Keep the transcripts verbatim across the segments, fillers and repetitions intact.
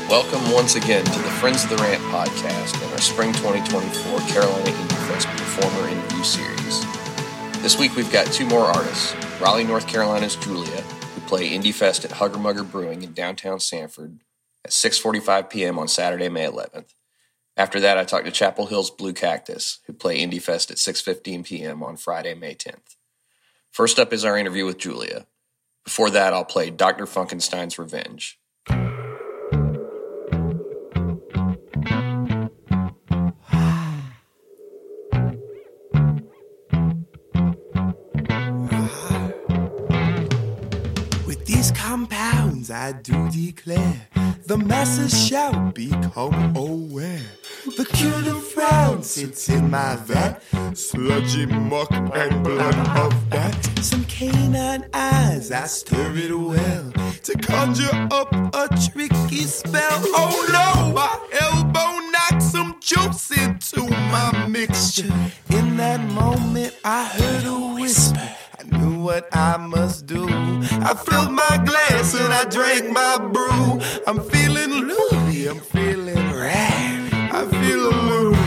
Welcome once again to the Friends of the Rant podcast and our Spring twenty twenty-four Carolina Indie Fest Performer Interview Series. This week we've got two more artists, Raleigh, North Carolina's Julia, who play Indie Fest at Hugger Mugger Brewing in downtown Sanford at six forty-five p.m. on Saturday, May eleventh. After that, I talked to Chapel Hill's Blue Cactus, who play Indie Fest at six fifteen p.m. on Friday, May tenth. First up is our interview with Julia. Before that, I'll play Doctor Funkenstein's Revenge. Compounds, I do declare, the masses shall become aware. The killer frown sits in my vat, sludgy muck and blood of that. Some canine eyes, I stir it well, to conjure up a tricky spell. Oh no, my elbow knocked some juice into my mixture. In that moment, I heard a whisper. I knew what I must do. I filled my glass and I drank my brew. I'm feeling loony, I'm feeling rad. I feel alone.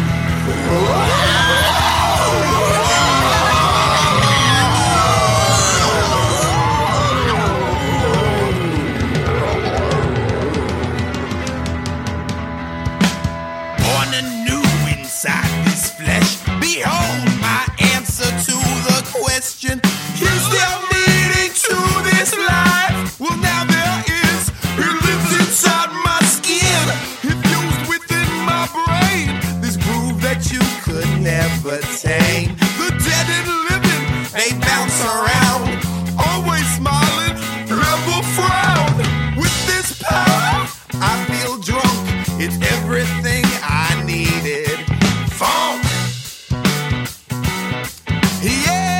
Born anew inside this flesh, behold my answer to the question. Is there meaning to this life? Well, now there is. It lives inside my skin. It fused within my brain. This groove that you could never tame. The dead and living, they bounce around. Always smiling, never frown. With this power, I feel drunk. It's everything I needed. Funk. Yeah.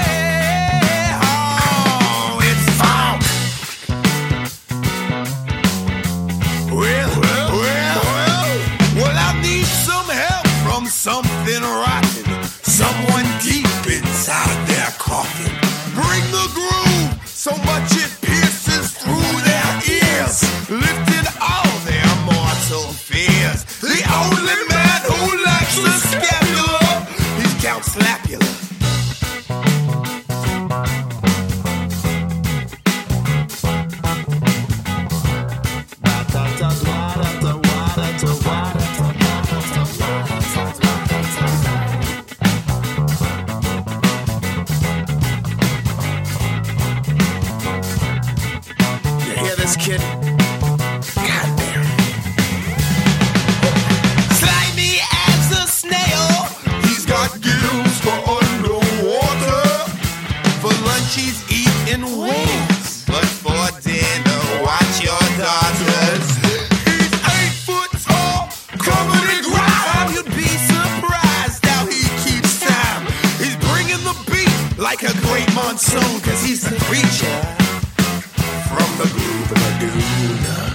Something rotten, someone deep inside their coffin. Bring the groove, so much it pierces through their ears, lifting all their mortal fears. The only man who lacks a scapula, he's Count Slapula. Kid. Goddamn. Slimy as a snail. He's got gills for underwater. For lunch he's eating wings, but for dinner, watch your daughters. He's eight foot tall, covered in grime. You'd be surprised how he keeps time. He's bringing the beat like a great monsoon, cause he's the preacher. From the Groove Lagoon.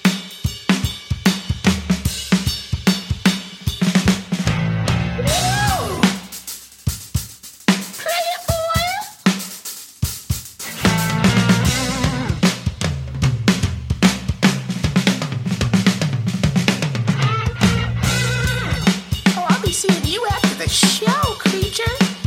Oh, I'll be seeing you after the show, creature.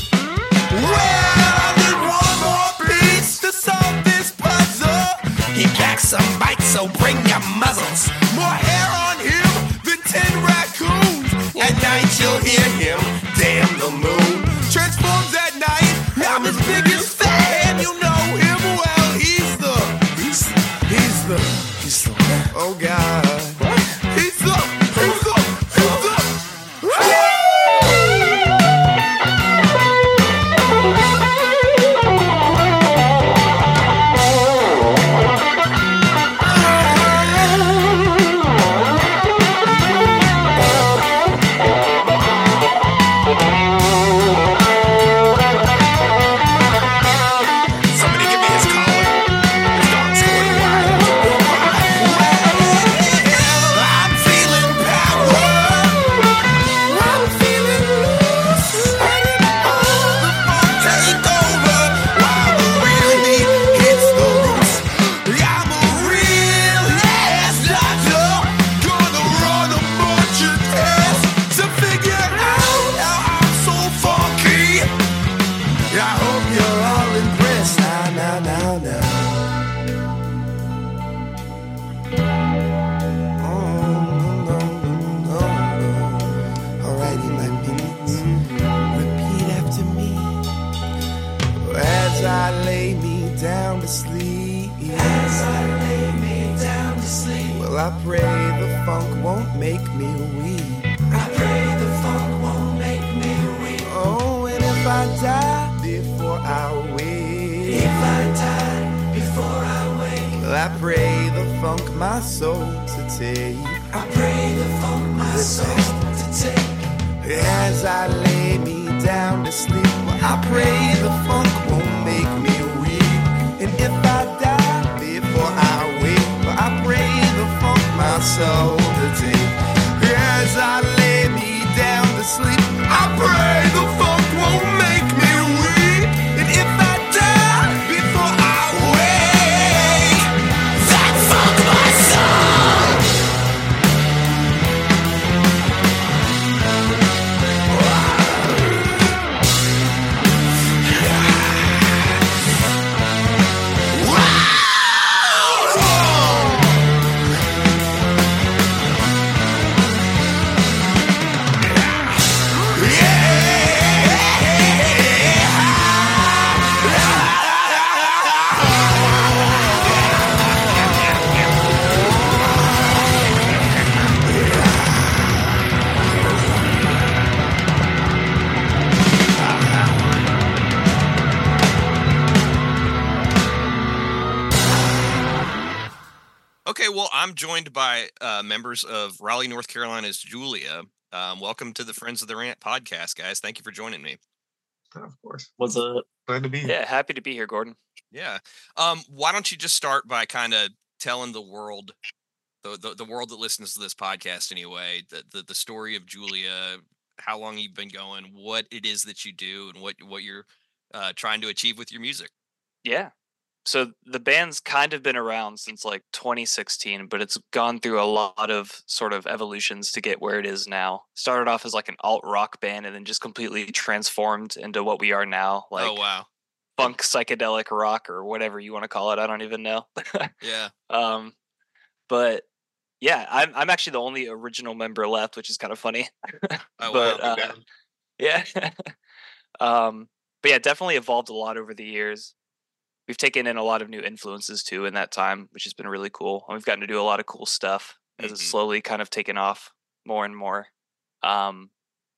Some bites, so bring your muzzles. More hair on him than ten raccoons. At night you'll hear him, damn the moon. Transforms at night, I'm his biggest fan. You know him well, he's the, he's, he's the, he's the, oh God. He's the, he's the, he's the, you're all impressed. Now, now, now, now. I lay me down to sleep. As I lay me down to sleep. Well, I pray the funk won't make me weep. I pray the funk won't make me weep. Oh, and if I die before I wake. If I die before I wake. Well, I pray the funk my soul to take. I pray the funk my soul to take. As I lay me down to sleep. Well, I pray the funk won't make me weak. And if I die before I wake, well, I pray the funk my soul to take. As I lay me down to sleep, I pray the funk won't make me weak. And if I die before I wake, that funk my soul. Okay, well, I'm joined by uh, members of Raleigh, North Carolina's Julia. Um, welcome to the Friends of the Rant podcast, guys. Thank you for joining me. Of course. What's up? Glad to be here. Yeah, happy to be here, Gordon. Yeah. Um, why don't you just start by kind of telling the world, the, the the world that listens to this podcast anyway, the, the the story of Julia, how long you've been going, what it is that you do, and what what you're uh, trying to achieve with your music. Yeah. So the band's kind of been around since like twenty sixteen, but it's gone through a lot of sort of evolutions to get where it is now. Started off as like an alt rock band and then just completely transformed into what we are now. Like oh, wow. Funk psychedelic rock or whatever you want to call it. I don't even know. Yeah. Um, but yeah, I'm I'm actually the only original member left, which is kind of funny. Oh, but wow. uh, yeah. um, but yeah, definitely evolved a lot over the years. We've taken in a lot of new influences too in that time, which has been really cool. And we've gotten to do a lot of cool stuff as mm-hmm. it's slowly kind of taken off more and more. Um,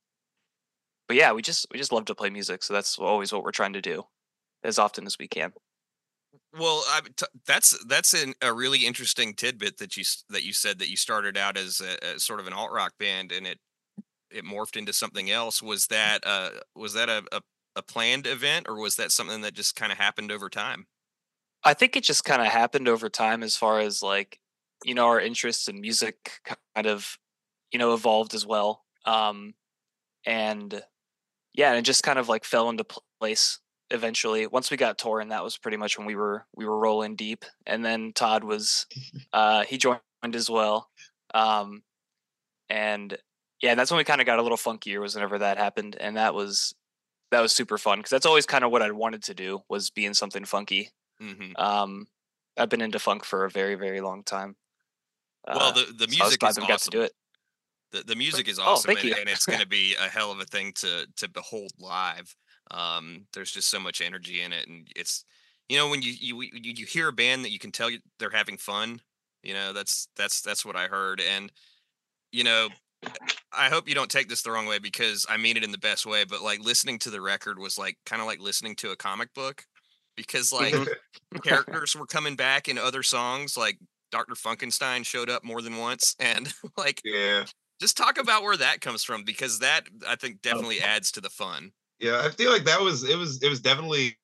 but yeah, we just we just love to play music, so that's always what we're trying to do as often as we can. Well, I, t- that's that's an, a really interesting tidbit that you that you said that you started out as a, as sort of an alt rock band and it it morphed into something else. Was that uh was that a, a a planned event, or was that something that just kind of happened over time? I think it just kind of happened over time as far as like, you know, our interests in music kind of, you know, evolved as well. Um, and yeah, and it just kind of like fell into place eventually. Once we got touring, that was pretty much when we were, we were rolling deep. And then Todd was, uh, he joined as well. Um, and yeah, that's when we kind of got a little funkier was whenever that happened. And that was, that was super fun because that's always kind of what I wanted to do was be in something funky. Mm-hmm. Um, I've been into funk for a very, very long time. Well, Uh, the, the so I was music glad is that we awesome. got to do it. The the music is Oh, awesome, thank and, you. and it's going to be a hell of a thing to to behold live. Um, there's just so much energy in it, and it's, you know, when you you you, you hear a band that you can tell they're having fun. You know, that's that's that's what I heard, and you know, I hope you don't take this the wrong way because I mean it in the best way, but like listening to the record was like kind of like listening to a comic book because like characters were coming back in other songs, like Doctor Funkenstein showed up more than once, and like Yeah. just talk about where that comes from because that I think definitely adds to the fun. Yeah, I feel like that was it was it was definitely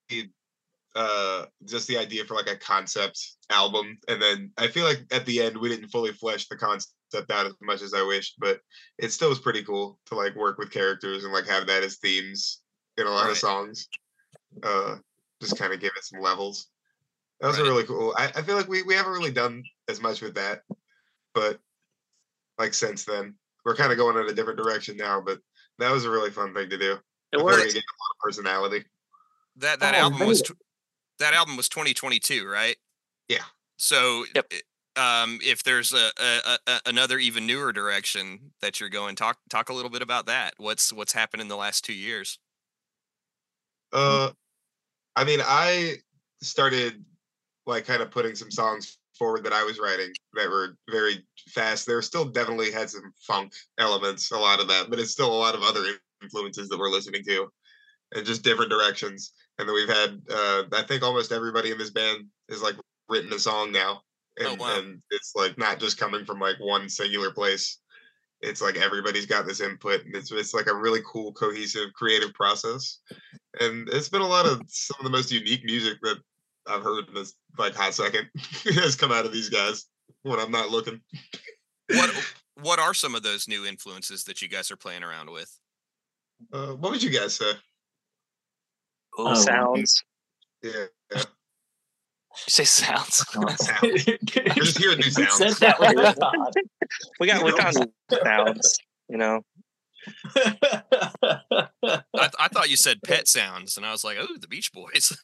uh just the idea for like a concept album, and then I feel like at the end we didn't fully flesh the concept out as much as I wished, but it still was pretty cool to like work with characters and like have that as themes in a lot Right. of songs. Uh just kind of give it some levels. That was Right. really cool. I, I feel like we, we haven't really done as much with that, but like since then we're kind of going in a different direction now, but that was a really fun thing to do. It I feel like worked. it gave a lot of personality. that that Oh, album man. was tw- that album was twenty twenty-two, right? Yeah. So, Yep. um, if there's a, a, a another even newer direction that you're going, talk talk a little bit about that. What's what's happened in the last two years? Uh, I mean, I started like kind of putting some songs forward that I was writing that were very fast. There still definitely had some funk elements, a lot of that, but it's still a lot of other influences that we're listening to, and just different directions. And then we've had, uh, I think almost everybody in this band has like written a song now, and, Oh, wow. and it's like not just coming from like one singular place. It's like everybody's got this input, and it's it's like a really cool, cohesive, creative process. And it's been a lot of some of the most unique music that I've heard in this like hot second has come out of these guys when I'm not looking. What what are some of those new influences that you guys are playing around with? Uh, what would you guys say? Oh, Oh, Sounds. Yeah, yeah. you say sounds. Sounds. I just hear new Who sounds. said that was Todd? We got we got sounds, you know. I, I thought you said Pet Sounds, and I was like, oh, the Beach Boys.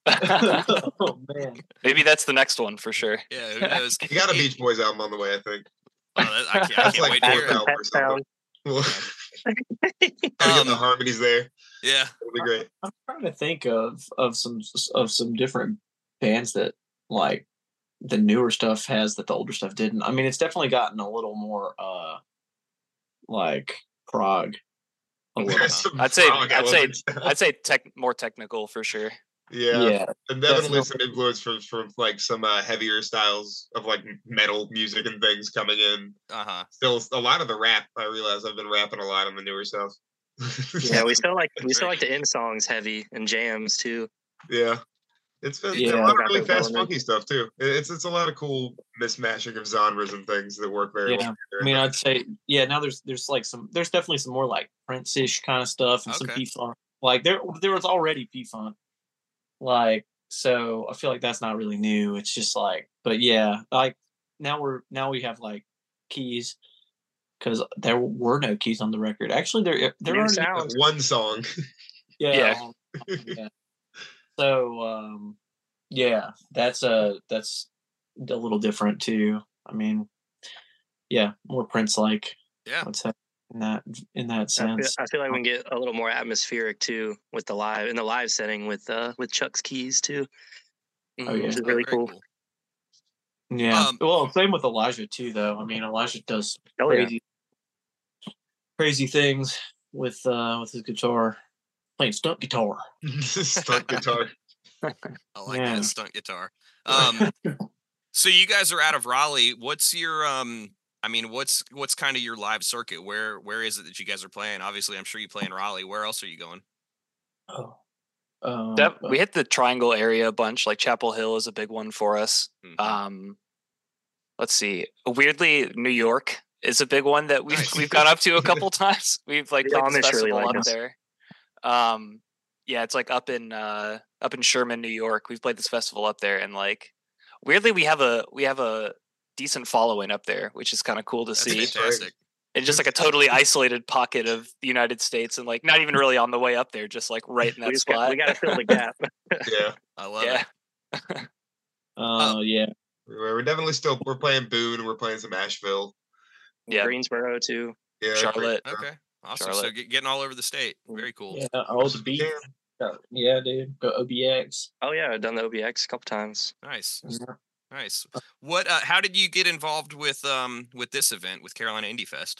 Oh man. Maybe that's the next one for sure. Yeah, who knows? You got a Beach Boys album on the way, I think. Oh, that, I can't, I That's can't like wait to hear fourth it. album or Pet something. sound. Well, gotta get the Um, harmonies there. yeah. It'll be great. I'm trying to think of of some of some different bands that like the newer stuff has that the older stuff didn't. I mean, it's definitely gotten a little more uh like prog. A little. There's some I'd say- frog I'd say- elements. I'd say tech more technical for sure. yeah. Yeah. And definitely Definitely. some influence from from like some uh, heavier styles of like metal music and things coming in. Uh huh. Still, a lot of the rap. I realize I've been rapping a lot on the newer stuff. Yeah, we still like we still Very like to end songs heavy and jams too. yeah. It's been Yeah. a lot of Got really those fast, elements. funky stuff too. It- It's it's a lot of cool mismatching of genres and things that work very Yeah. well. I mean, I'd say yeah. Now there's there's like some there's definitely some more like Prince-ish kind of stuff and some Okay. P Funk. Like there there was already P Funk. Like so, I feel like that's not really new. It's just like, but yeah, like now we're now we have like keys because there were no keys on the record. Actually, there there New are sounds. one song. yeah. Yeah. um, yeah. So um, yeah, that's uh that's a little different too. I mean, yeah, more Prince like. Yeah. Let's say in that in that I feel, sense. I feel like we can get a little more atmospheric too with the live in the live setting with uh with Chuck's keys too. Oh, yeah. Which is Oh, really very cool. Yeah. Um, well, same with Elijah too, though. I mean, Elijah does Oh yeah. crazy, crazy things with uh with his guitar, playing stunt guitar. Stunt guitar. I like Yeah. that stunt guitar. Um, so you guys are out of Raleigh. What's your um? I mean, what's what's kind of your live circuit? Where where is it that you guys are playing? Obviously, I'm sure you play in Raleigh. Where else are you going? Oh. Um, That, we hit the Triangle area a bunch. Like Chapel Hill is a big one for us. Mhm. Um, let's see. Weirdly, New York is a big one that we've Nice. we've gone up to a couple times. We've like The played this Amish really festival like up us. there. Um, yeah, it's like up in uh up in Sherman, New York. We've played this festival up there, and like weirdly, we have a we have a decent following up there, which is kind of cool to That's see. fantastic. And just like a totally isolated pocket of the United States, and like not even really on the way up there, just like right in We that just got, spot. we got to fill the gap. Yeah. I love yeah. it. uh, yeah. We're we're definitely still we're playing Boone, we're playing some Asheville. Yeah. Greensboro too. Yeah. Charlotte. Okay, awesome. So Charlotte. get, getting all over the state. Very cool. Yeah. Oh, the beat. Yeah. Yeah, dude. Go O B X. Oh yeah, I've done the O B X a couple times. Nice, Yeah. nice. What? Uh, how did you get involved with um with this event with Carolina Indie Fest?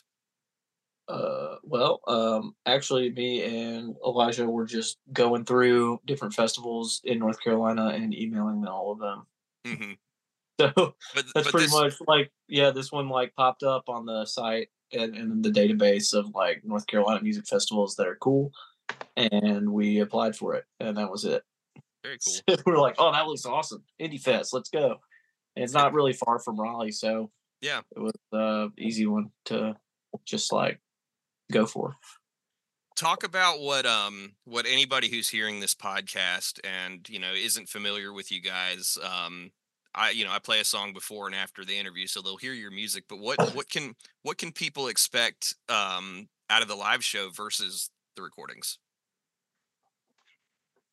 Uh, well, um, actually, me and Elijah were just going through different festivals in North Carolina and emailing all of them. hmm So But that's but pretty this, much like, yeah, this one like popped up on the site and, and the database of like North Carolina music festivals that are cool, and we applied for it, and that was it. very cool. So we were like, oh, that looks awesome, Indie Fest, let's go. And it's not really far from Raleigh, so Yeah. it was a easy one to just like go for. Talk about what um what anybody who's hearing this podcast and you know isn't familiar with you guys. Um, I you know I play a song before and after the interview, so they'll hear your music. But what what can what can people expect um out of the live show versus the recordings?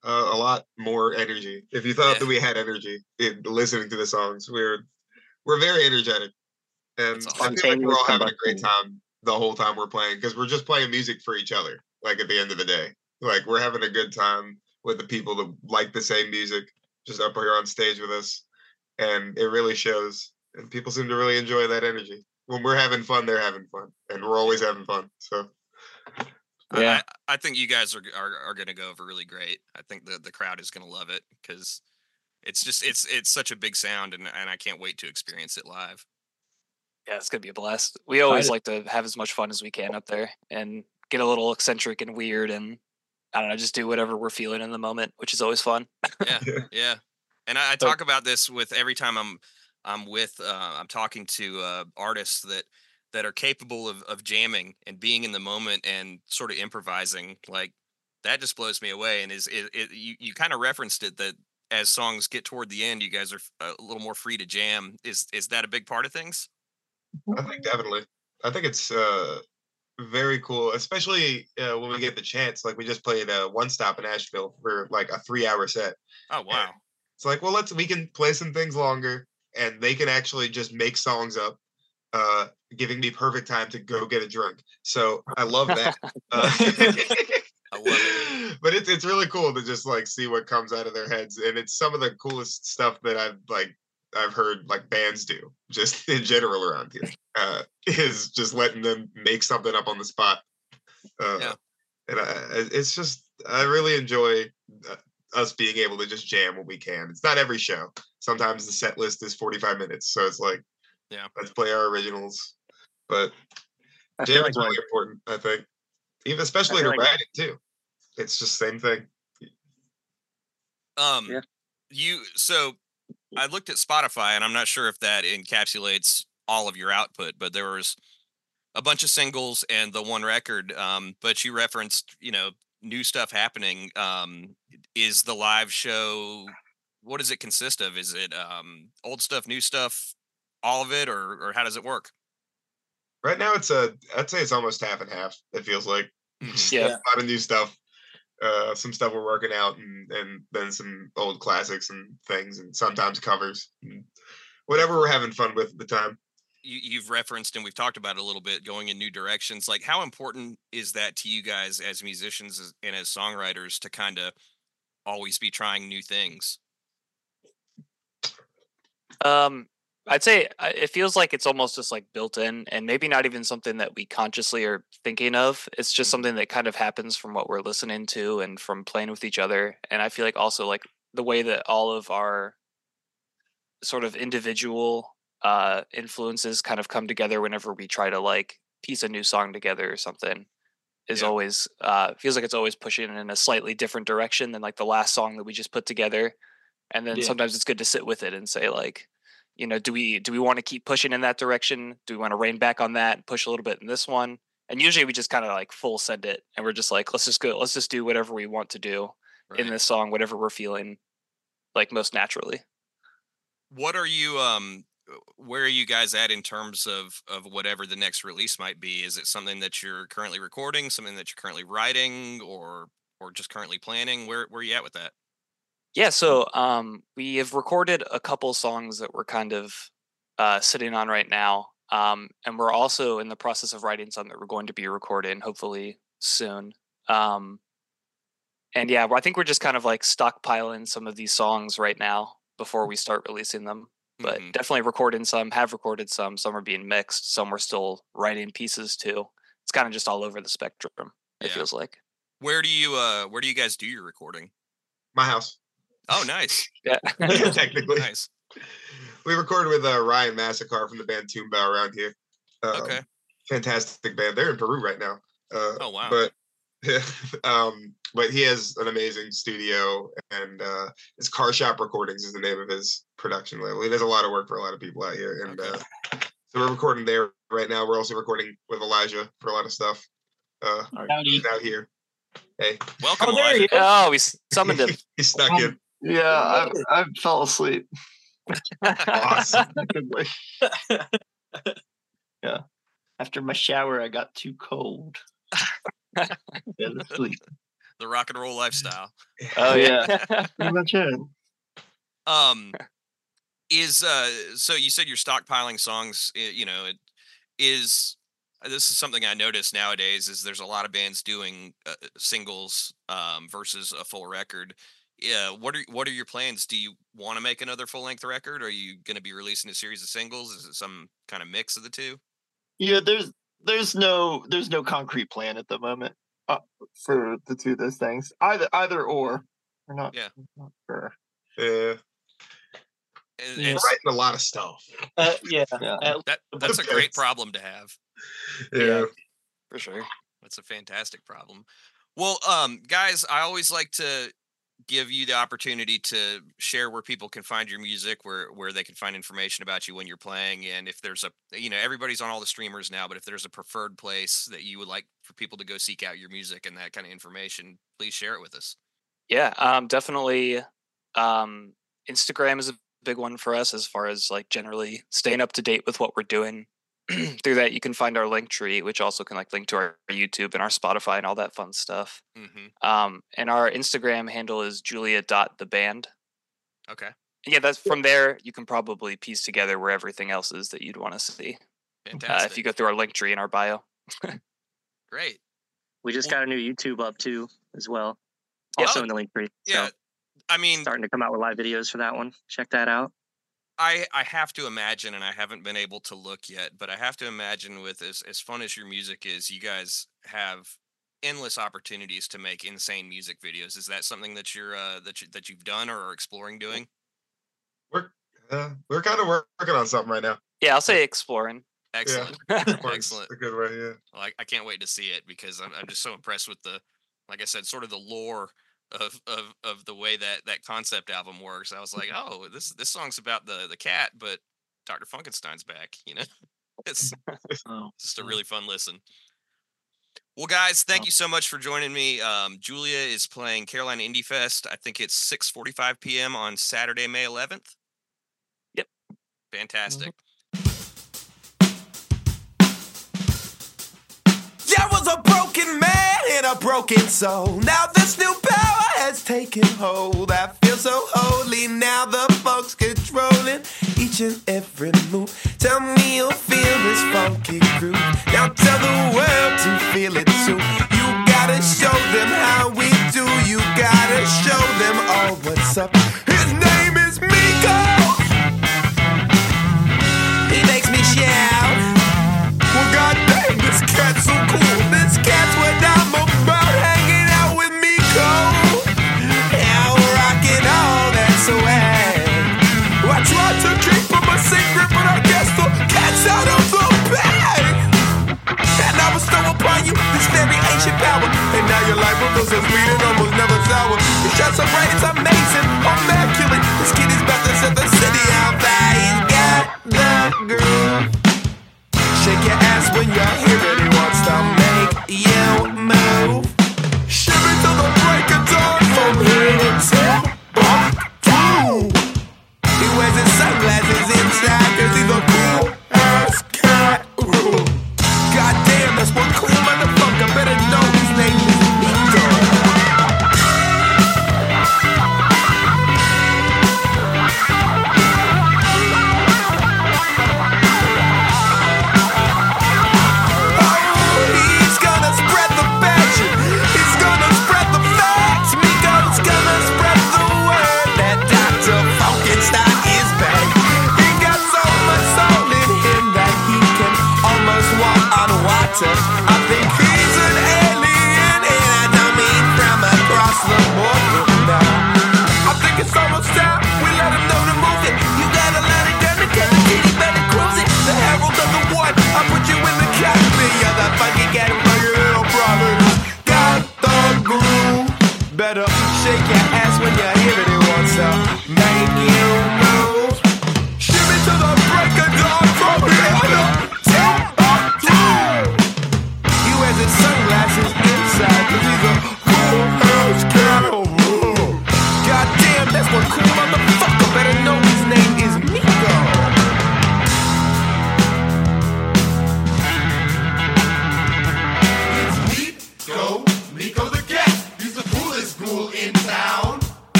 uh, a lot more energy. If you thought Yeah. that we had energy in listening to the songs, we're we're very energetic, and That's I awesome. feel like we're all Spontaneous having a great combustion. time the whole time we're playing because we're just playing music for each other. Like at the end of the day, like we're having a good time with the people that like the same music, just up here on stage with us, and it really shows. And people seem to really enjoy that energy. When we're having fun, they're having fun, and we're always having fun. So Yeah. I, I think you guys are are, are going to go over really great. I think the the crowd is going to love it because it's just it's it's such a big sound, and and I can't wait to experience it live. Yeah, it's gonna be a blast. We always Excited. like to have as much fun as we can up there and get a little eccentric and weird, and I don't know, just do whatever we're feeling in the moment, which is always fun. Yeah, yeah. And I, I So- talk about this with every time I'm I'm with uh, I'm talking to uh, artists that that are capable of of jamming and being in the moment and sort of improvising. Like that just blows me away. And is it, it you you kind of referenced it that as songs get toward the end, you guys are f- a little more free to jam. Is is that a big part of things? I think definitely. I think it's uh, very cool, especially uh, when we get the chance. Like we just played uh, One Stop in Asheville for like a three-hour set. Oh wow. It's like, well, let's we can play some things longer, and they can actually just make songs up, uh, giving me perfect time to go get a drink. So I love that. Uh, I love it. But it's it's really cool to just like see what comes out of their heads, and it's some of the coolest stuff that I've like I've heard like bands do just in general around here. Uh, is just letting them make something up on the spot. Uh, Yeah. And I, it's just I really enjoy uh, us being able to just jam when we can. It's not every show. Sometimes the set list is forty-five minutes, so it's like, Yeah. let's play our originals. But I feel jamming's like really one, important, I think, even especially to feel like- write it too. It's just same thing. Um, Yeah. you so I looked at Spotify, and I'm not sure if that encapsulates all of your output, but there was a bunch of singles and the one record. Um, but you referenced, you know, new stuff happening. Um, is the live show? What does it consist of? Is it um, old stuff, new stuff, all of it, or or how does it work? Right now, it's a I'd say it's almost half and half. It feels like Mhm. Yeah. a lot of new stuff. Uh, some stuff we're working out, and and then some old classics and things, and sometimes covers. And whatever we're having fun with at the time. You, you've referenced, and we've talked about it a little bit, going in new directions. Like, how important is that to you guys as musicians as- and as songwriters to kind of always be trying new things? Um, I'd say uh, it feels like it's almost just like built in, and maybe not even something that we consciously are thinking of. It's just Mhm. something that kind of happens from what we're listening to and from playing with each other. And I feel like also like the way that all of our sort of individual uh influences kind of come together whenever we try to like piece a new song together or something is Yeah. always uh feels like it's always pushing in a slightly different direction than like the last song that we just put together. And then Yeah. sometimes it's good to sit with it and say like, you know, do we do we want to keep pushing in that direction? Do we want to rein back on that and push a little bit in this one? And usually we just kind of like full send it, and we're just like, let's just go, let's just do whatever we want to do in Right. this song, whatever we're feeling like most naturally. What are you um uh, where are you guys at in terms of of whatever the next release might be? Is it something that you're currently recording, something that you're currently writing, or or just currently planning? Where where are you at with that? Yeah, so um, we have recorded a couple songs that we're kind of uh, sitting on right now, um, and we're also in the process of writing some that we're going to be recording hopefully soon. Um, and yeah, I think we're just kind of like stockpiling some of these songs right now before we start releasing them. But Mhm. definitely recording some, have recorded some. Some are being mixed. Some we're still writing pieces too. It's kind of just all over the spectrum. It Yeah. feels like. Where do you uh where do you guys do your recording? My house, Oh, nice. Yeah. technically. Nice. We recorded with uh, Ryan Massacre from the band Toonbow around here. Um, Okay. Fantastic band. They're in Peru right now. Uh, Oh, wow. But um, but he has an amazing studio, and uh, his Car Shop Recordings is the name of his production label. He does a lot of work for a lot of people out here, and Okay. uh, so we're recording there right now. We're also recording with Elijah for a lot of stuff. Uh, Howdy. he's out here. Hey, Welcome, Oh, there Elijah. you go. Oh, we s- summoned him. he's stuck in. Yeah, I I fell asleep. Awesome. Effectively. Yeah. After my shower, I got too cold. Fell asleep. the rock and roll lifestyle. Oh yeah. Pretty much it. Um, is uh, so you said you're stockpiling songs. i- You know, it is. This is something I notice nowadays. Is there's a lot of bands doing uh, singles um, versus a full record. Yeah, what are what are your plans? Do you want to make another full length record? Or are you going to be releasing a series of singles? Is it some kind of mix of the two? Yeah, there's there's no there's no concrete plan at the moment uh, for the two of those things. Either either or. We're not, Yeah. not sure. Yeah. And- Yeah. and We're writing a lot of stuff. Uh, yeah. Yeah. At- that that's a great problem to have. Yeah. For sure. That's a fantastic problem. Well, um, guys, I always like to give you the opportunity to share where people can find your music, where where they can find information about you when you're playing, and if there's a, you know, everybody's on all the streamers now, but if there's a preferred place that you would like for people to go seek out your music and that kind of information, please share it with us. Yeah, um, definitely. Um, Instagram is a big one for us as far as like generally staying up to date with what we're doing. Through that, you can find our link tree, which also can like link to our YouTube and our Spotify and all that fun stuff. Mm-hmm. Um, and our Instagram handle is julia dot the band. Okay, Yeah, that's from there. You can probably piece together where everything else is that you'd want to see uh, fantastic. if you go through our link tree in our bio. Great. We just Well- got a new YouTube up too, as well. Yeah. Also Oh, in the link tree. Yeah, So I mean, starting to come out with live videos for that one. Check that out. I, I have to imagine, and I haven't been able to look yet, but I have to imagine with as, as fun as your music is, you guys have endless opportunities to make insane music videos. Is that something that you're uh, that you, that you've done or are exploring doing? We're uh, we're kind of working on something right now. Yeah, I'll say exploring. Excellent, Works excellent. a good way, yeah. Well, I, I can't wait to see it because I'm I'm just so impressed with the, like I said, sort of the lore of of of the way that that concept album works. I was like, oh, this this song's about the the cat, but Doctor Funkenstein's back. You know, it's Oh, just a yeah. really fun listen. Well, guys, thank Oh. you so much for joining me. Um, Julia is playing Carolina Indie Fest. I think it's six forty-five p.m. on Saturday, May eleventh. Yep. Fantastic. There was a broken man and a broken soul. Now this new power has taken hold. I feel so holy now. The folks controlling each and every move. Tell me you'll feel this funky groove. Now tell the world to feel it too. You gotta show them how we do. You gotta show them all what's up. His name is Miko. He makes me shout. Well, goddamn, this cat's so cool. This cat's what I'm about, hanging out with Miko. Yeah, rocking all that swag. I tried to keep him a secret, but I guess the cat's out of the bag. And I was so upon you, this very ancient power. And now your life will feel so sweet and almost never sour. It shines so bright, it's amazing, immaculate. This kid is about to set the city on fire. He's got the groove. Shake your ass when you hear it. He wants to make you move. Shiver till the break of dawn from here until boom. He wears his sunglasses inside cause he's a cool ass cat. Ooh. Goddamn, that's one cool motherfucker. Better know his name is Miko.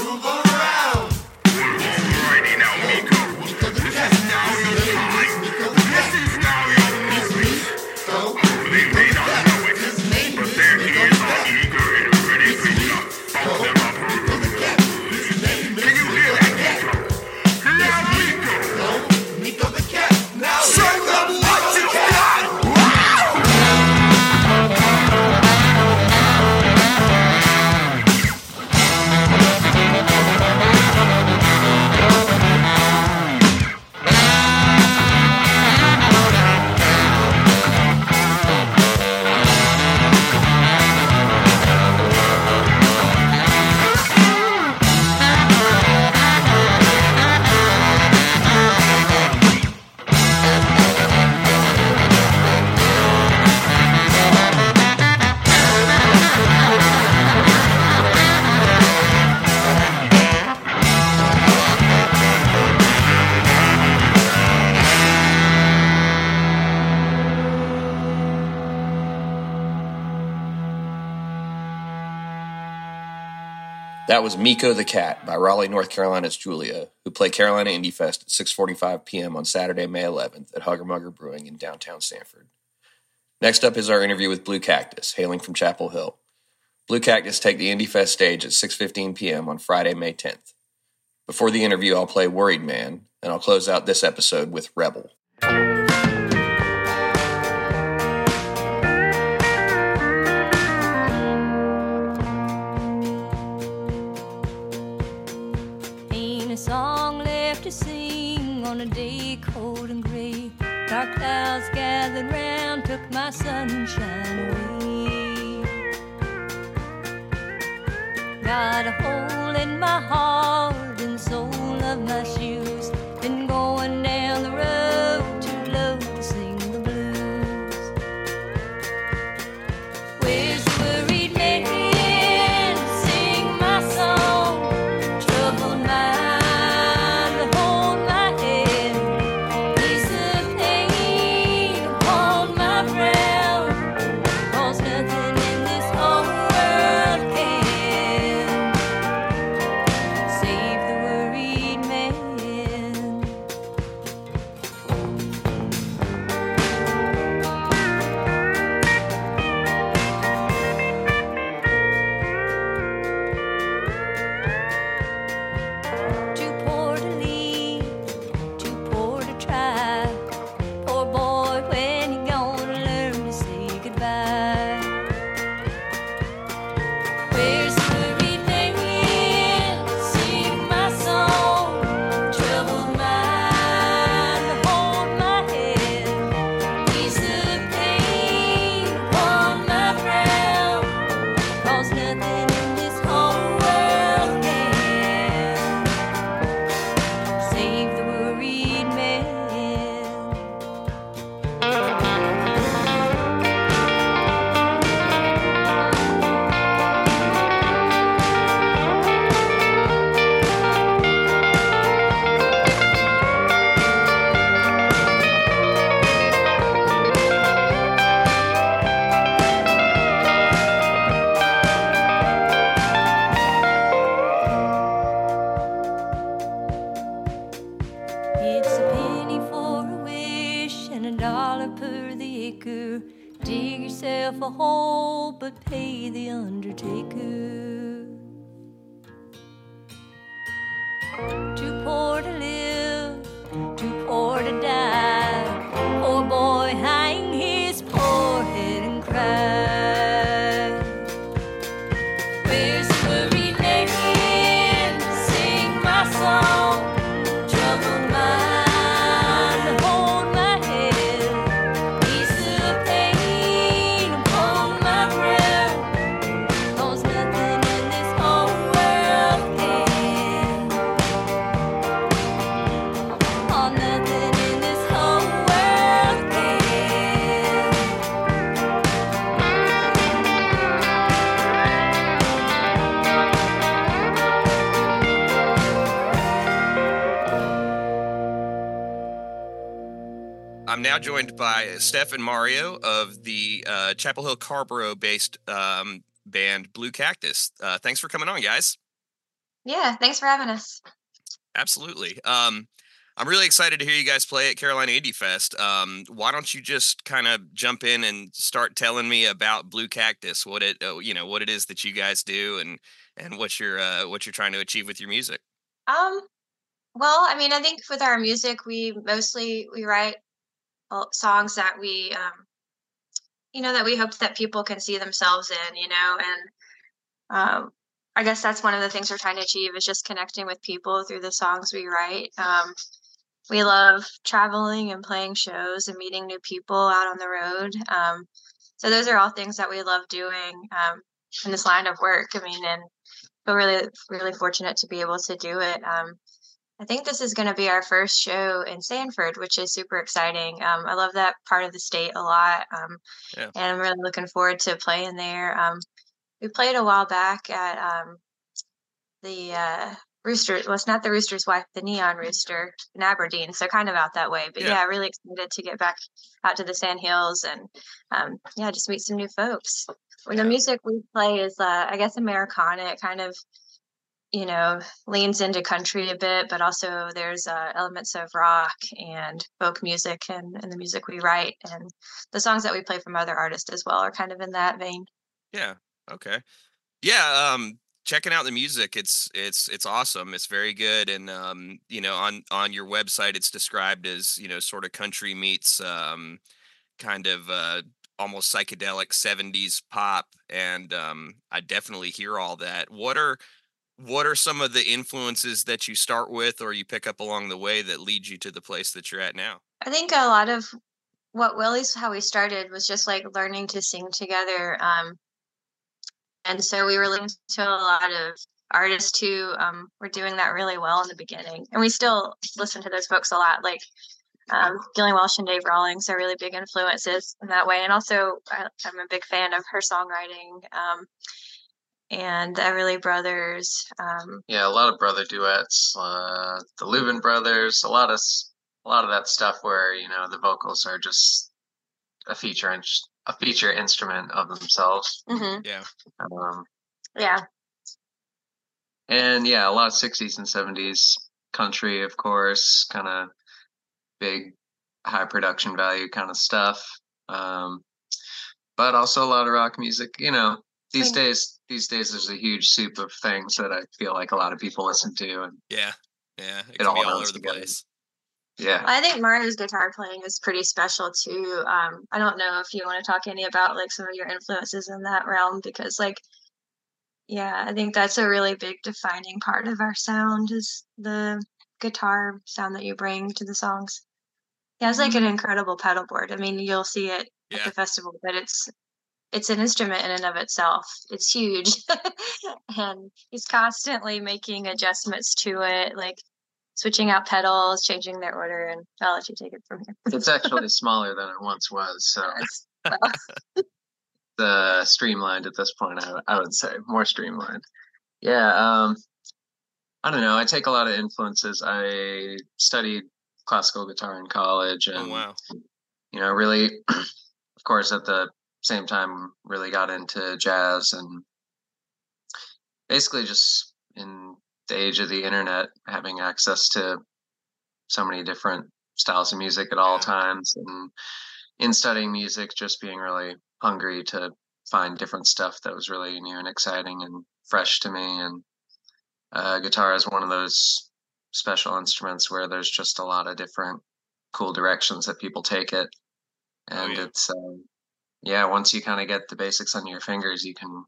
move around. Alrighty now, Miko. This is now your time. This is now your moment. They may not know it, but their ears are eager and ready to shut all them up. Can you hear that, Miko? Yeah, Miko. Miko the cat. Now show them what you got. That was Miko the Cat by Raleigh, North Carolina's Julia, who play Carolina Indie Fest at six forty-five p.m. on Saturday, May eleventh at Hugger Mugger Brewing in downtown Sanford. Next up is our interview with Blue Cactus, hailing from Chapel Hill. Blue Cactus take the Indie Fest stage at six fifteen p.m. on Friday, May tenth. Before the interview, I'll play Worried Man, and I'll close out this episode with Rebel. Ain't a song left to sing on a day cold and gray. Dark clouds gathered round, took my sunshine away. Got a hole in my heart and sole of my shoes. Been going down the road too low to sing the blues. Where's the worried man to sing my song? Troubled mind to hold my head. Piece of pain upon my brow. Cause nothing in this whole world can save the worried man. Too poor to leave, too poor to try. Poor boy, when you gonna learn to say goodbye? Where's the worried man to sing my song? Troubled mind to hold my head. Piece of pain upon my brow. Cause nothing in this whole world can save the worried man. It's a penny for a wish and a dollar per the acre. Dig yourself a hole, but pay the undertaker. Too poor to live, too poor to die. Poor boy, hang his poor head and cry. Where's the worried man to sing my song? Troubled mind to hold my head. Piece of pain upon my brow. Cause nothing in this whole world can. Oh, nothing in this whole world can. I'm now joined by Steph and Mario of the uh, Chapel Hill Carborough-based um, band Blue Cactus. Uh, thanks for coming on, guys. Yeah, thanks for having us. Absolutely. Um, I'm really excited to hear you guys play at Carolina Indie Fest. Um, why don't you just kind of jump in and start telling me about Blue Cactus, what it, uh, you know, what it is that you guys do, and and what you're uh, what you're trying to achieve with your music. Um, well, I mean, I think with our music, we mostly we write uh, songs that we, um, you know, that we hope that people can see themselves in, you know, and um, I guess that's one of the things we're trying to achieve is just connecting with people through the songs we write. Um, we love traveling and playing shows and meeting new people out on the road. Um, so those are all things that we love doing um, in this line of work. I mean, and feel really, really fortunate to be able to do it. Um, I think this is going to be our first show in Sanford, which is super exciting. Um, I love that part of the state a lot, um, Yeah. and I'm really looking forward to playing there. Um, we played a while back at um, the uh, Rooster. Well, it's not the Rooster's Wife, the Neon Rooster in Aberdeen, so kind of out that way. But Yeah. yeah, really excited to get back out to the Sand Hills and um, yeah, just meet some new folks. When the Yeah. music we play is, uh, I guess, Americana. It kind of you know, leans into country a bit, but also there's uh, elements of rock and folk music and, and the music we write. And the songs that we play from other artists as well are kind of in that vein. Yeah. Okay. Yeah. Um, checking out the music, it's it's it's awesome. It's very good, and um, you know, on on your website, it's described as, you know, sort of country meets um, kind of uh, almost psychedelic seventies pop, and um, I definitely hear all that. What are what are some of the influences that you start with or you pick up along the way that lead you to the place that you're at now? I think a lot of what Willie's how we started was just like learning to sing together. Um, and so we were listening to a lot of artists who um, were doing that really well in the beginning. And we still listen to those folks a lot. Like um, Gillian Welsh and Dave Rawlings are really big influences in that way. And also, I, I'm a big fan of her songwriting um, and the Everly Brothers. Um, Yeah, a lot of brother duets, uh, the Leuven brothers, a lot of s- a lot of that stuff where, you know, the vocals are just a feature in- a feature instrument of themselves. mhm. Yeah. Um, Yeah. and yeah, a lot of sixties and seventies country, of course, kind of big, high production value kind of stuff. Um, but also a lot of rock music. You know, these Same. days, these days there's a huge soup of things that I feel like a lot of people listen to, and Yeah. Yeah. It it can all be all runs over the together. place. Yeah. I think Mario's guitar playing is pretty special too. Um, I don't know if you want to talk any about like some of your influences in that realm because like yeah, I think that's a really big defining part of our sound is the guitar sound that you bring to the songs. Yeah, it's like an incredible pedal board. I mean, you'll see it at Yeah. the festival, but it's it's an instrument in and of itself. It's huge. And he's constantly making adjustments to it, like switching out pedals, changing their order, and I'll let you take it from here. It's actually smaller than it once was, so It's, well, it's uh, streamlined at this point. I, I would say more streamlined. Yeah. Um, I don't know. I take a lot of influences. I studied classical guitar in college, Oh and wow. you know, really, of course, at the same time, really got into jazz, and basically just in the age of the internet, having access to so many different styles of music at all Yeah. times, and in studying music, just being really hungry to find different stuff that was really new and exciting and fresh to me. And uh, guitar is one of those special instruments where there's just a lot of different cool directions that people take it. Oh And yeah. it's, um, yeah, once you kind of get the basics under your fingers, you can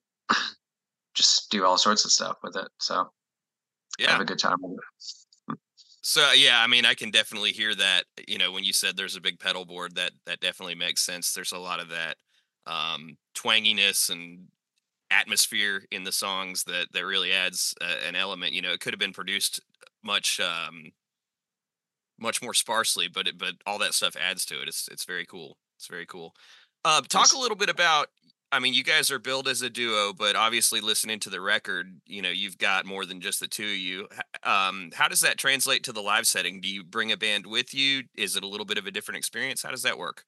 just do all sorts of stuff with it. So I have Yeah. a good time with it. So yeah, I mean, I can definitely hear that. You know, when you said there's a big pedal board, that that definitely makes sense. There's a lot of that um, twanginess and atmosphere in the songs that that really adds uh, an element. You know, it could have been produced much um, much more sparsely, but it, but all that stuff adds to it. It's it's very cool. It's very cool. Uh, talk Thanks. a little bit about. I mean, you guys are billed as a duo, but obviously, listening to the record, you know, you've got more than just the two of you. H- Um, how does that translate to the live setting? Do you bring a band with you? Is it a little bit of a different experience? How does that work?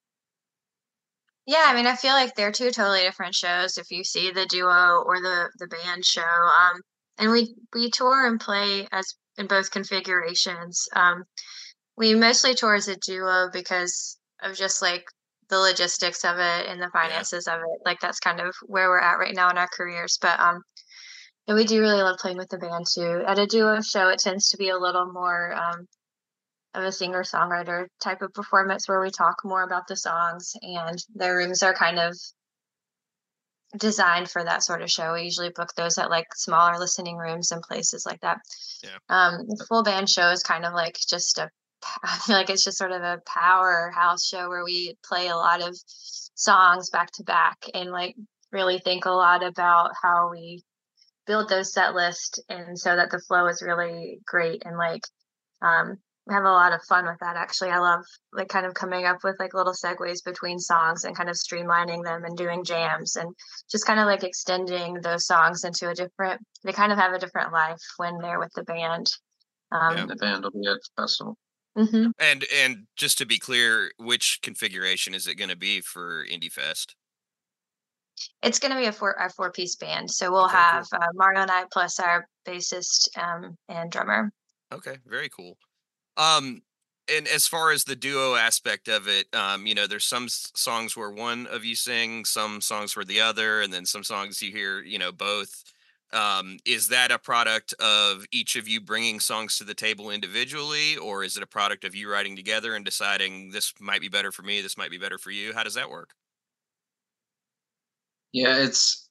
yeah, I mean, I feel like they're two totally different shows if you see the duo or the the band show. Um, and we we tour and play as in both configurations. Um, we mostly tour as a duo because of just like the logistics of it and the Yeah. finances of it. Like that's kind of where we're at right now in our careers. But um, and we do really love playing with the band too. At a duo show, it tends to be a little more um, of a singer songwriter type of performance where we talk more about the songs, and the rooms are kind of designed for that sort of show. We usually book those at like smaller listening rooms and places like that. Yeah. Um, the full band show is kind of like just a, I feel like it's just sort of a powerhouse show where we play a lot of songs back to back and like really think a lot about how we build those set lists, and so that the flow is really great, and like um we have a lot of fun with that. Actually, I love like kind of coming up with like little segues between songs and kind of streamlining them and doing jams and just kind of like extending those songs into a different, they kind of have a different life when they're with the band. Um Yeah. The band will be at the festival. mhm. And and just to be clear, which configuration is it going to be for Indie Fest? It's going to be a four a four piece band, so we'll Okay, cool. have uh, Mario and I plus our bassist um and drummer. Okay, very cool. Um, and as far as the duo aspect of it, um, you know, there's some s- songs where one of you sing, some songs where the other, and then some songs you hear, you know, both. Um, is that a product of each of you bringing songs to the table individually, or is it a product of you writing together and deciding this might be better for me, this might be better for you? How does that work? Yeah, it's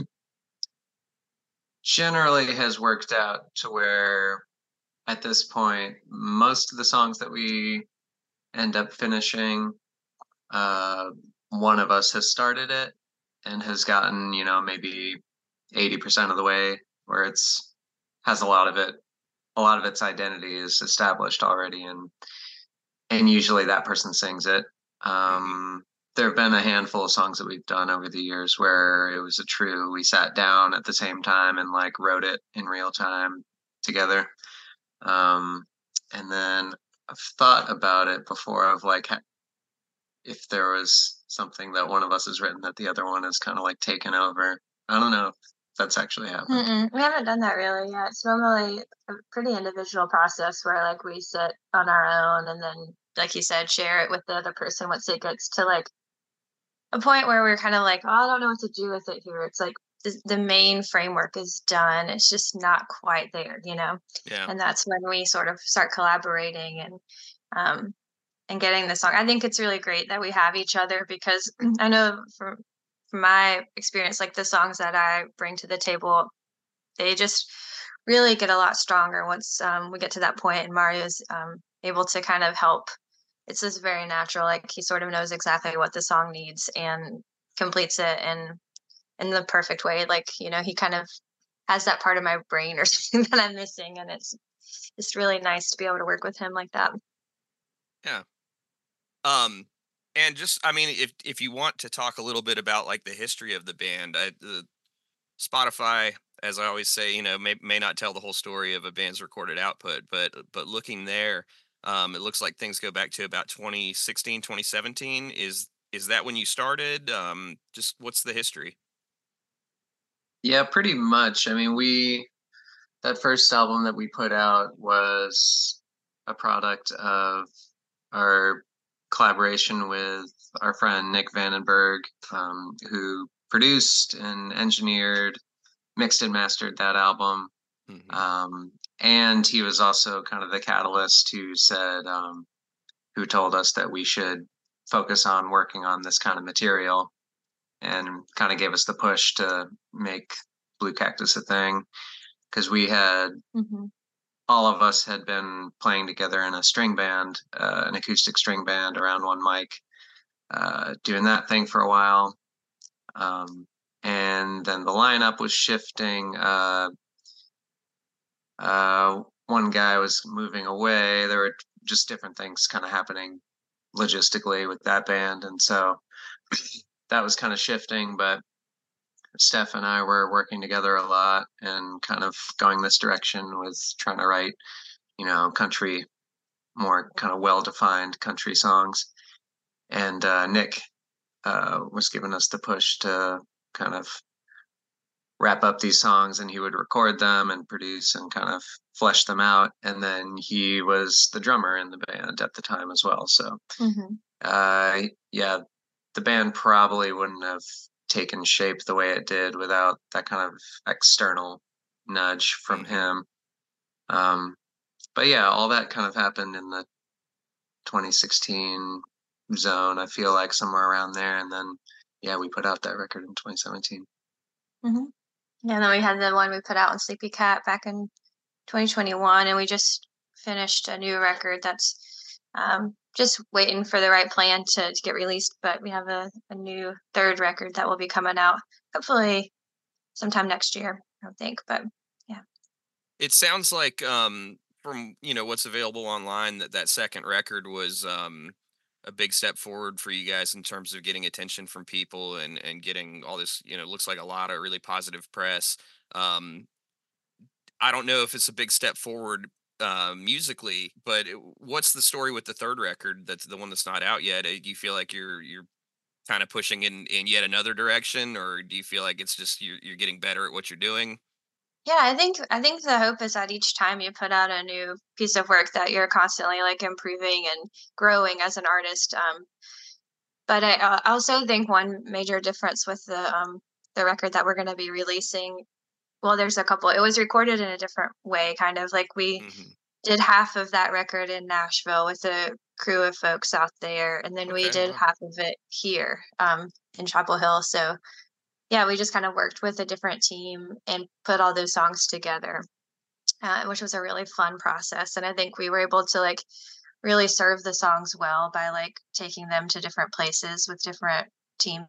generally has worked out to where at this point, most of the songs that we end up finishing, uh, one of us has started it and has gotten, you know, maybe eighty percent of the way, where it's has a lot of it, a lot of its identity is established already, and and usually that person sings it. Um, there have been a handful of songs that we've done over the years where it was a true, we sat down at the same time and like wrote it in real time together. Um, and then I've thought about it before of like ha- if there was something that one of us has written that the other one has kind of like taken over. I don't know if that's actually happened. Mm-mm. We haven't done that really yet. It's normally a pretty individual process where like we sit on our own and then, like you said, share it with the other person once it gets to like a point where we're kind of like, oh, I don't know what to do with it here. It's like the, the main framework is done. It's just not quite there, you know? Yeah. And that's when we sort of start collaborating and um and getting the song. I think it's really great that we have each other because I know from from my experience, like the songs that I bring to the table, they just really get a lot stronger once um, we get to that point and Mario's um, able to kind of help. It's just very natural. Like he sort of knows exactly what the song needs and completes it in in the perfect way. Like, you know, he kind of has that part of my brain or something that I'm missing, and it's it's really nice to be able to work with him like that. Yeah. Um, and just, I mean, if if you want to talk a little bit about like the history of the band, I, the Spotify, as I always say, you know, may may not tell the whole story of a band's recorded output, but but looking there, um, it looks like things go back to about twenty sixteen, twenty seventeen. Is is that when you started? Um, just what's the history? Yeah, pretty much. I mean, we that first album that we put out was a product of our collaboration with our friend Nick Vandenberg, um, who produced and engineered, mixed and mastered that album. Mhm. Um, and he was also kind of the catalyst who said, um, who told us that we should focus on working on this kind of material and kind of gave us the push to make Blue Cactus a thing. Because we had, Mm-hmm. all of us had been playing together in a string band, uh, an acoustic string band around one mic, uh, doing that thing for a while. Um, and then the lineup was shifting. Uh, uh, one guy was moving away. There were just different things kind of happening logistically with that band. And so that was kind of shifting, but Steph and I were working together a lot and kind of going this direction with trying to write, you know, country, more kind of well-defined country songs. And uh, Nick uh, was giving us the push to kind of wrap up these songs, and he would record them and produce and kind of flesh them out. And then he was the drummer in the band at the time as well. So, Mm-hmm. uh, yeah, the band probably wouldn't have taken shape the way it did without that kind of external nudge from Mm-hmm. him. Um, but yeah, all that kind of happened in the twenty sixteen zone, I feel like, somewhere around there. And then, yeah, we put out that record in twenty seventeen. Mm-hmm. Yeah, and then we had the one we put out on Sleepy Cat back in twenty twenty-one, and we just finished a new record that's um, just waiting for the right plan to, to get released. But we have a, a new third record that will be coming out hopefully sometime next year, I don't think. But yeah. It sounds like um, from you know what's available online that that second record was um, a big step forward for you guys in terms of getting attention from people and and getting all this. You know, looks like a lot of really positive press. Um, I don't know if it's a big step forward uh, musically, but it, what's the story with the third record? That's the one that's not out yet. Uh, Do you feel like you're you're kind of pushing in in yet another direction, or do you feel like it's just you're you're getting better at what you're doing? Yeah, I think I think the hope is that each time you put out a new piece of work that you're constantly like improving and growing as an artist. Um, but I uh, also think one major difference with the um, the record that we're going to be releasing, well, there's a couple. It was recorded in a different way, kind of like we Mm-hmm. did half of that record in Nashville with a crew of folks out there, and then we Okay, did wow. half of it here um, in Chapel Hill. So yeah, we just kind of worked with a different team and put all those songs together, uh, which was a really fun process. And I think we were able to like really serve the songs well by like taking them to different places with different teams.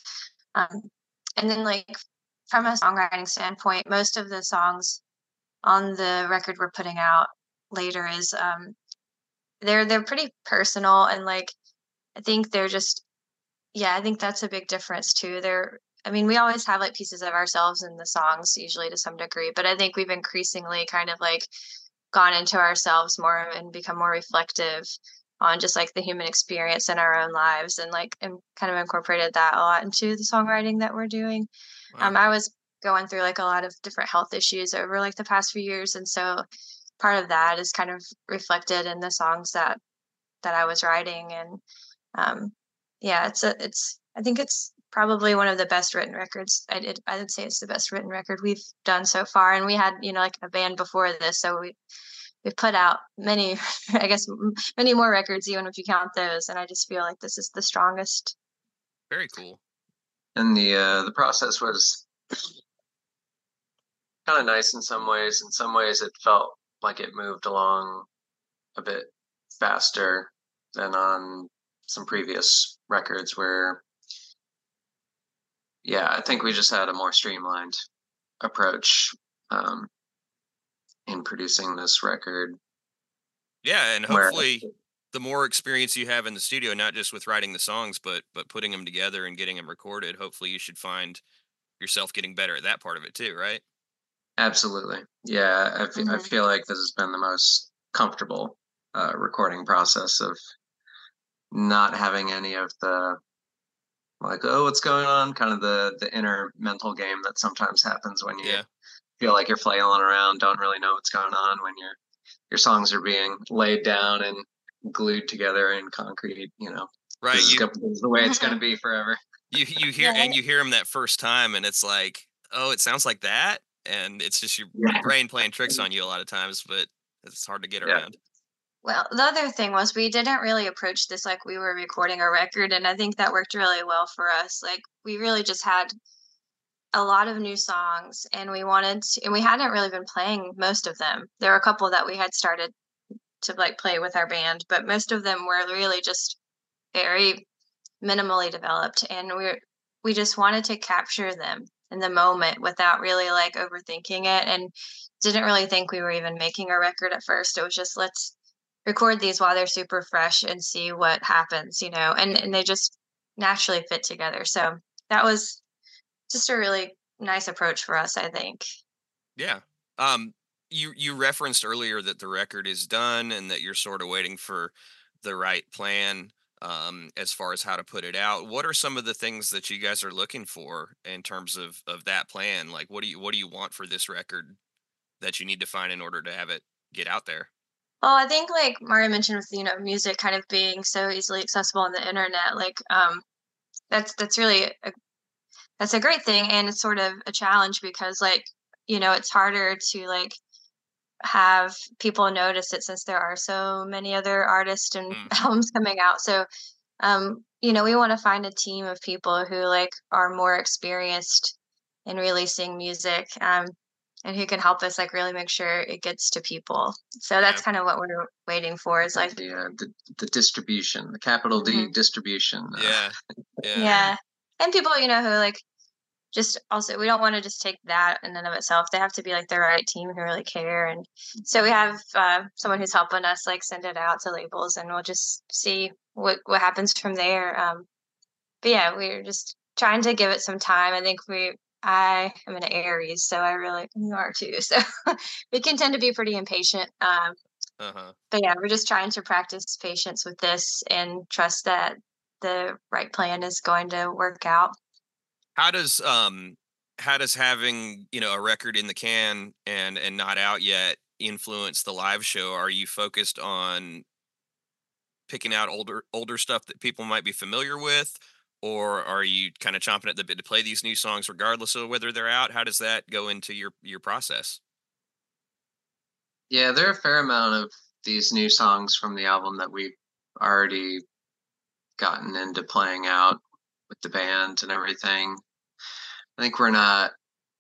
Um, and then like from a songwriting standpoint, most of the songs on the record we're putting out later is um, they're they're pretty personal and like I think they're just yeah, I think that's a big difference too. They're I mean, we always have like pieces of ourselves in the songs usually to some degree, but I think we've increasingly kind of like gone into ourselves more and become more reflective on just like the human experience in our own lives and like and kind of incorporated that a lot into the songwriting that we're doing. Wow. Um, I was going through like a lot of different health issues over like the past few years, and so part of that is kind of reflected in the songs that that I was writing. And um, yeah, it's a it's I think it's probably one of the best written records. I did I would say it's the best written record we've done so far. And we had you know like a band before this, so we we've put out many I guess m- many more records even if you count those. And I just feel like this is the strongest. Very cool. And the uh, the process was kind of nice in some ways. In some ways, it felt like it moved along a bit faster than on some previous records where, yeah, I think we just had a more streamlined approach um, in producing this record. Yeah, and Where hopefully the more experience you have in the studio, not just with writing the songs, but but putting them together and getting them recorded, hopefully you should find yourself getting better at that part of it too, right? absolutely, yeah, I, fe- I Mhm. feel like this has been the most comfortable uh, recording process of not having any of the like, oh, what's going on? Kind of the the inner mental game that sometimes happens when you Yeah. feel like you're flailing around, don't really know what's going on when your your songs are being laid down and glued together in concrete. You know, Right. this is, You go- this is the way it's going to be forever. you you hear and you hear them that first time and it's like, "Oh, it sounds like that." And it's just your Yeah. brain playing tricks on you a lot of times, but it's hard to get Yeah. around. Well, the other thing was we didn't really approach this like we were recording a record, and I think that worked really well for us. Like we really just had a lot of new songs, and we wanted to, and we hadn't really been playing most of them. There were a couple that we had started to like play with our band, but most of them were really just very minimally developed, and we we just wanted to capture them in the moment without really like overthinking it, and didn't really think we were even making a record at first. It was just let's record these while they're super fresh and see what happens, you know, and and Mhm. they just naturally fit together. So that was just a really nice approach for us, I think. Yeah. Um you you referenced earlier that the record is done and that you're sort of waiting for the right plan. um, as far as how to put it out. What are some of the things that you guys are looking for in terms of of that plan? Like, what do you what do you want for this record that you need to find in order to have it get out there? Well, I think like Mario mentioned with, you know, music kind of being so easily accessible on the internet, like um that's that's really a, that's a great thing, and it's sort of a challenge because like, you know, it's harder to like have people notice it since there are so many other artists and Mhm. albums coming out. So um, you know, we want to find a team of people who like are more experienced in releasing music, um, and who can help us like really make sure it gets to people. So that's Yeah. kind of what we're waiting for is like The, uh, the the distribution, the capital D Mhm. distribution. uh, Yeah, yeah, yeah. And people, you know, who like just also we don't want to just take that in and of itself. They have to be like the right team who really care. And so we have uh, someone who's helping us like send it out to labels, and we'll just see what what happens from there. Um, but yeah, we're just trying to give it some time. I think we I am an Aries, so I really you are too. So we can tend to be pretty impatient. Um, Uh-huh. but yeah, we're just trying to practice patience with this and trust that the right plan is going to work out. How does um how does having, you know, a record in the can and and not out yet influence the live show? Are you focused on picking out older older stuff that people might be familiar with, or are you kind of chomping at the bit to play these new songs regardless of whether they're out? How does that go into your your process? Yeah, there are a fair amount of these new songs from the album that we've already gotten into playing out with the band and everything. I think we're not.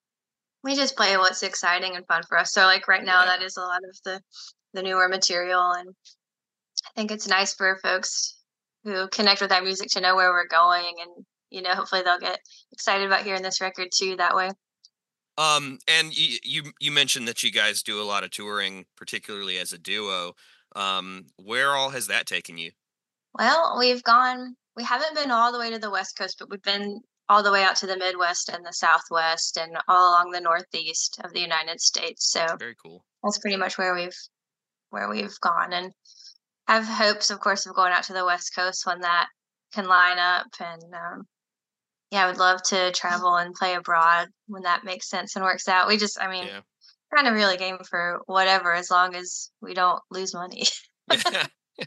We just play what's exciting and fun for us. So like right now, Yeah. that is a lot of the the newer material, and I think it's nice for folks who connect with that music to know where we're going, and you know, hopefully they'll get excited about hearing this record too. That way. Um, and you you you mentioned that you guys do a lot of touring, particularly as a duo. Um, where all has that taken you? Well, we've gone. We haven't been all the way to the West Coast, but we've been all the way out to the Midwest and the Southwest, and all along the Northeast of the United States. So Very cool. that's pretty much where we've where we've gone, and have hopes, of course, of going out to the West Coast when that can line up. And um, yeah, I would love to travel and play abroad when that makes sense and works out. We just, I mean, Yeah. kind of really game for whatever as long as we don't lose money. Yeah.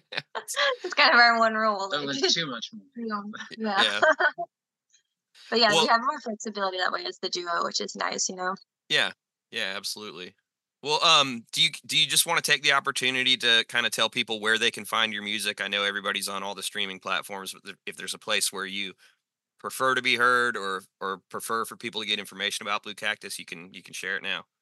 It's kind of our one rule. Don't like, lose too much money. we don't- yeah. Yeah. But yeah, Well- we have more flexibility that way as the duo, which is nice, you know. Yeah. Yeah, absolutely. Well, um, do you do you just want to take the opportunity to kind of tell people where they can find your music? I know everybody's on all the streaming platforms, but th- if there's a place where you prefer to be heard, or or prefer for people to get information about Blue Cactus, you can you can share it now.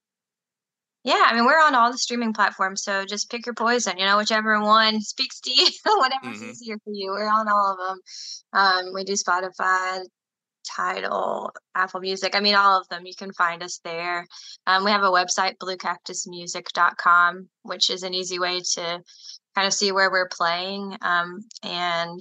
Yeah, I mean, we're on all the streaming platforms, so just pick your poison, you know, whichever one speaks to you, whatever's Mhm. easier for you. We're on all of them. Um, we do Spotify, Tidal, Apple Music. I mean, all of them. You can find us there. Um, we have a website, blue cactus music dot com, which is an easy way to kind of see where we're playing. Um, and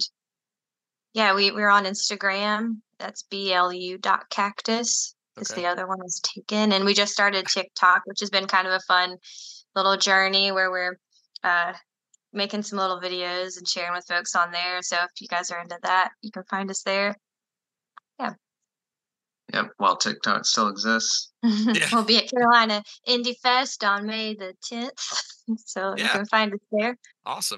yeah, we, we're on Instagram. That's B L U dot cactus, because Okay. the other one was taken. And we just started TikTok, which has been kind of a fun little journey where we're uh, making some little videos and sharing with folks on there. So if you guys are into that, you can find us there. Yeah. Yep, while TikTok still exists. We'll be at Carolina Indie Fest on May the tenth. So you Yeah. can find us there. Awesome.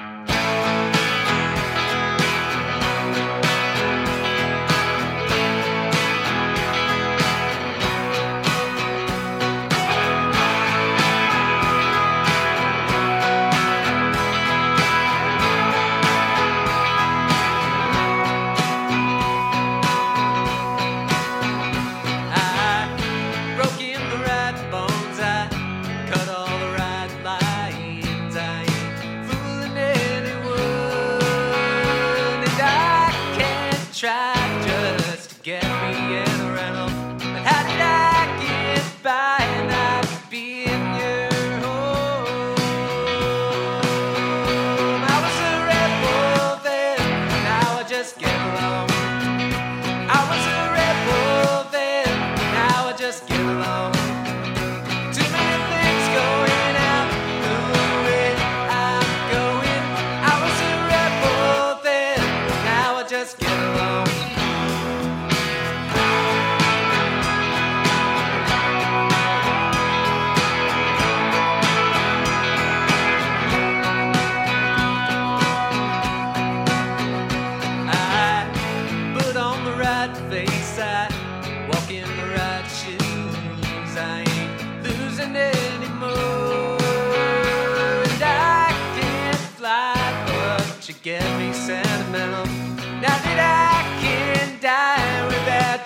I broke in the right bones. I cut all the right lines. I ain't fooling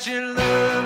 your love.